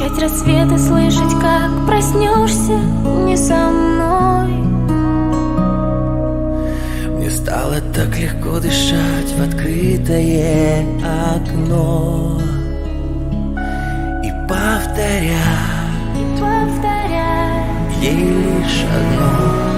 Встречать рассветы, слышать, как проснешься не со мной. Мне стало так легко дышать в открытое окно и повторять ей лишь одно.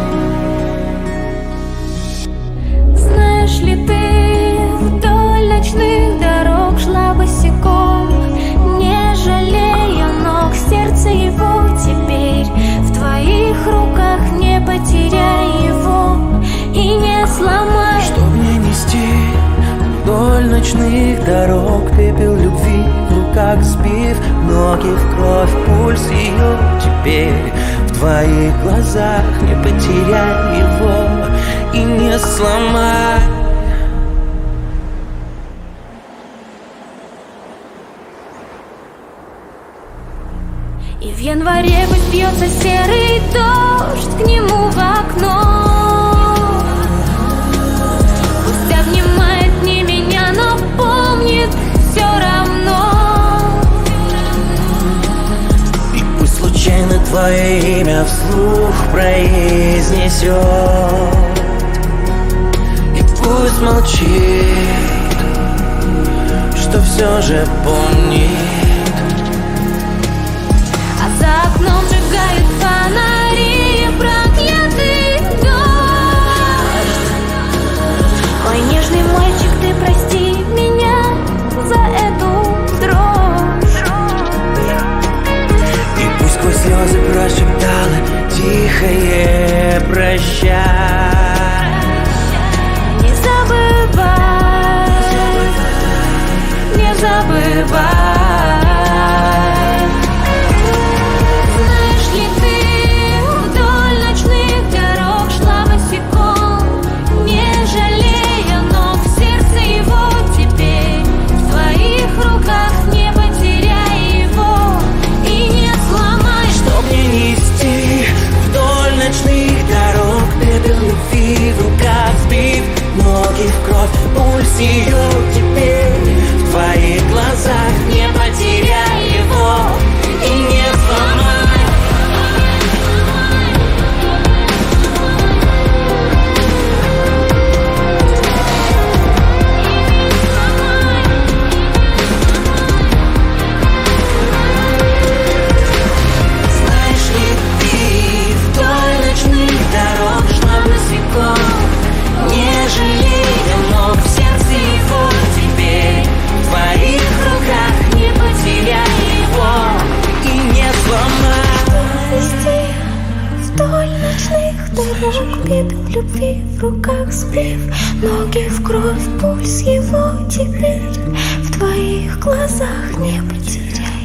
Знаешь ли ты, вдоль ночных дорог шла босиком, не жалея ног, сердце его теперь в твоих руках, не потеряй его и не сломай. Чтоб не нести вдоль ночных дорог пепел любви в руках сбив, ноги в кровь, пульс ее теперь в твоих глазах, не потеряй его и не сломай. И в январе пусть бьется серый дождь к нему в окно, пусть обнимает не меня, но помнит все равно. И пусть случайно твое имя вслух произнесет, и пусть молчит, что все же помнит. За окном сжигают фонари, проклятый дождь. Мой нежный мальчик, ты прости меня за эту дрожь. И пусть сквозь слезы прошептала тихое прощай. Не забывай, не забывай. В кровь, пульс ее теперь в твоих глазах, не потеряй его и не сломай. Знаешь ли ты, вдоль ночных дорог шла босиком, не жалея ног, в сердце его теперь в твоих руках, не потеряй его и не сломай. Вести вдоль ночных дорог пепел любви в руках сбив, ноги в кровь, пульс его теперь в твоих глазах, не потеряй.